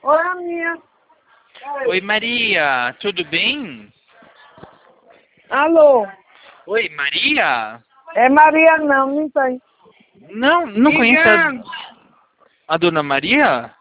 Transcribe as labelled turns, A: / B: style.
A: Oi, Aninha.
B: Oi, Maria, tudo bem?
A: Alô?
B: Oi, Maria?
A: É Maria não tem.
B: Não conhece a Dona Maria?